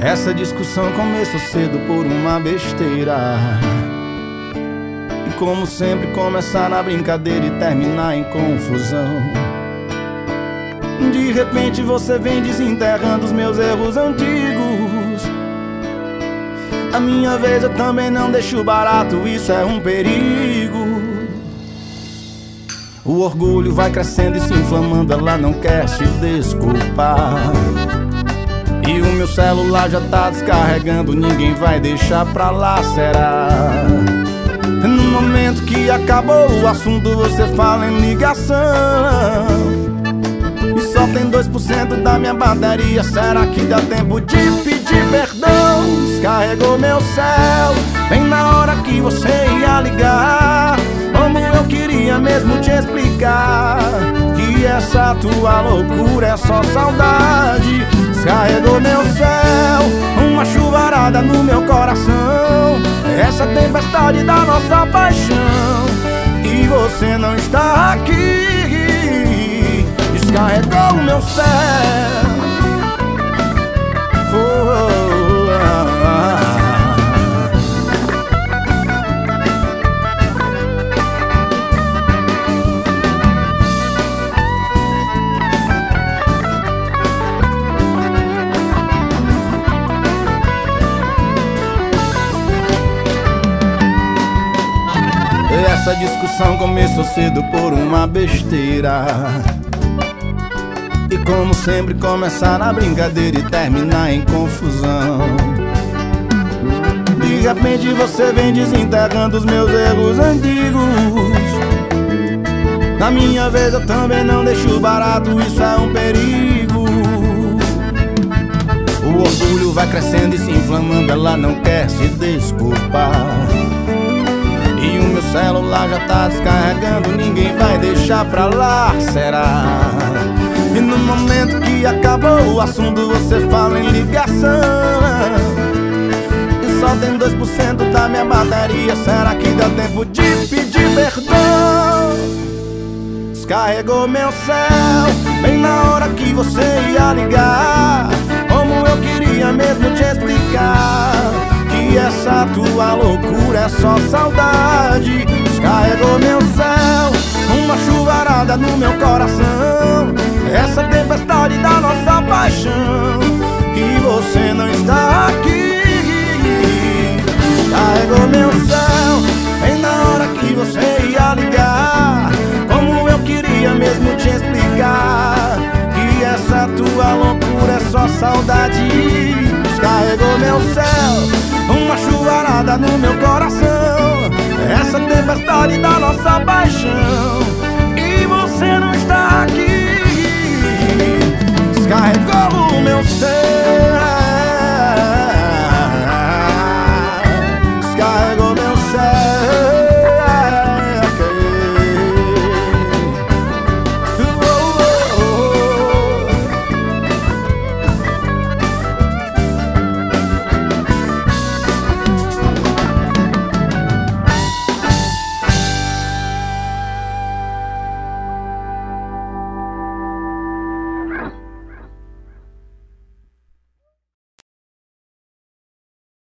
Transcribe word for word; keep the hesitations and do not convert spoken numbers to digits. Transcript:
Essa discussão começou cedo por uma besteira, e como sempre começar na brincadeira e terminar em confusão. De repente você vem desenterrando os meus erros antigos. A minha vez eu também não deixo barato, isso é um perigo. O orgulho vai crescendo e se inflamando, ela não quer se desculpar. E o meu celular já tá descarregando, ninguém vai deixar pra lá, será? No momento que acabou o assunto você fala em ligação, e só tem dois por cento da minha bateria, será que dá tempo de pedir perdão? Descarregou meu céu, bem na hora que você ia ligar. Como eu queria mesmo te explicar que essa tua loucura é só saudade. Descarregou meu céu, uma chuvarada no meu coração, essa tempestade da nossa paixão, e você não está aqui. Descarregou o meu céu. Oh, oh, oh, oh. Essa discussão começou cedo por uma besteira, e como sempre começar na brincadeira e terminar em confusão. De repente você vem desenterrando os meus erros antigos. Na minha vez eu também não deixo barato, isso é um perigo. O orgulho vai crescendo e se inflamando, ela não quer se desculpar. E o meu celular já tá descarregando, ninguém vai deixar pra lá, será? E no momento que acabou o assunto você fala em ligação, e só tem dois por cento da minha bateria, será que dá tempo de pedir perdão? Descarregou meu céu, bem na hora que você ia ligar. Como eu queria mesmo te explicar que essa tua loucura é só saudade. Descarregou meu céu, uma chuvarada no meu coração, essa tempestade da nossa paixão, e você não está aqui. Descarregou meu céu, bem na hora que você ia ligar. Como eu queria mesmo te explicar que essa tua loucura é só saudade. Descarregou meu céu, uma chuvarada no meu coração, essa tempestade da nossa paixão,